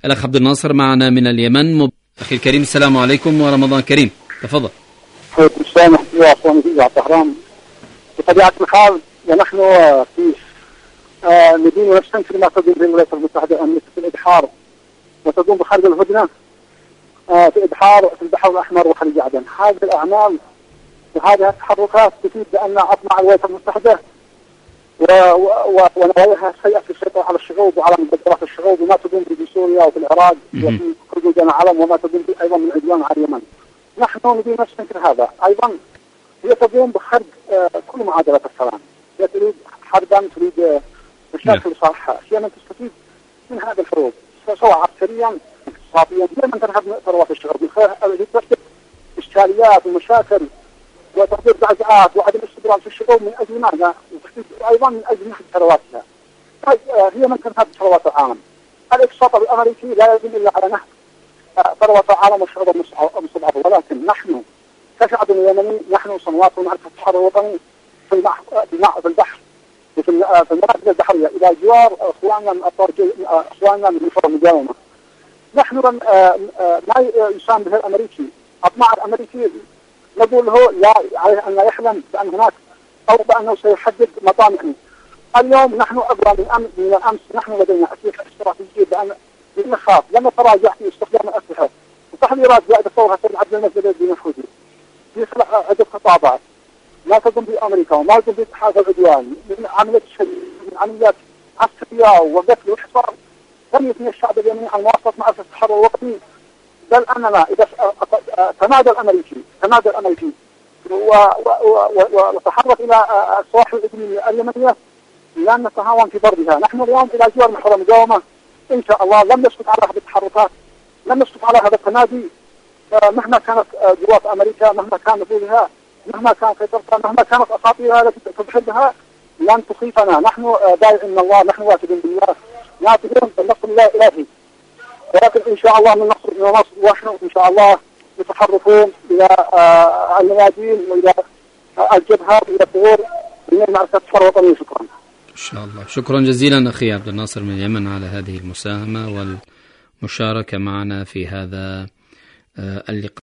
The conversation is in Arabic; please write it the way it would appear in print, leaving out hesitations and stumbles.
الأخ عبد الناصر معنا من اليمن. أخي الكريم السلام عليكم ورمضان كريم، تفضل. السلام ورحمة الله وبركاته. طهران بطبيعة الحال ونحن في ندين ونستنكر ما تقوم به الولايات المتحدة الأمريكية في الإبحار وتقوم بخرج الهدنة في إبحار في البحر الأحمر وخليج عدن. هذه الأعمال وهذه التحركات تفيد بأن أطمع الولايات المتحدة ونواياها السيئة في السيطرة على الشعوب وعلى مبادرات الشعوب، وما تقوم به في سوريا وفي العراق وفي حدود العالم، وما تقوم به أيضا من عدوان على اليمن. نحن ندين نستنكر هذا. أيضا هي تقوم بخرج كل معادلات السلام. هي تريد حربا، تريد مشاكل لصالحها. هي من تستفيد من هذه الحروب سواء عسكريا اقتصاديا. هي من تنهب ثروات الشعوب من خلال ترتب اشكاليات ومشاكل وتقدير بعزاءات وعدم استقرار في الشعوب من اجل ماذا؟ وايضا من اجل نهب ثرواتها. هي من تنهب ثروات العالم. الاقتصاد الامريكي لا يجب الا على نهب ثروات العالم والشعوب المستضعفه، ولكن نحن كشعب يمني نحن صنوات معركه التحرر الوطني في البحر وفي المناطق البحريه الى جوار اخواننا من اخواننا من مفر المداومه. نحن ما يسام به الامريكي، اطماع الامريكي نقول له لا عليه ان لا يحلم بان هناك او بانه سيحدد مطامعه. اليوم نحن ابرى من الامس. نحن لدينا اسلحه استراتيجيه بان نخاف لما تراجع في استخدام الاسلحه وتحذيرات زائده فورها سيد عبد المجيد الدين الحوثي في عده خطابات ما تقوم بامريكا وما تقوم باتحاد العدوان من عمليات من عمليات عسكريه وقتل وحصار لم يثني الشعب اليمني عن مواصله معركه التحرر الوطني. بل اننا اذا تمادى الامريكي وتحرك الى السواحل الاقليميه اليمنيه لن نتهاون في ضربها. نحن اليوم الى جوار محور المقاومه ان شاء الله. لم نسكت على هذه التحركات، لم نسكت على هذا التمادي مهما كانت قوات امريكا، مهما كان نفوذها، مهما كان سيطرتها، مهما كانت اساطيرها التي تبحثها لن تخيفنا. نحن داعين من الله، نحن واثقين بالله، ناطقون بالنصر الله الالهي. ولكن ان شاء الله من نصر ونحن ان شاء الله يتحركون الى الميادين والى الجبهات والى الثغور من معركه التحرر الوطني. شكرا. ان شاء الله. شكرا جزيلا اخي عبد الناصر من اليمن على هذه المساهمه والمشاركه معنا في هذا اللقاء.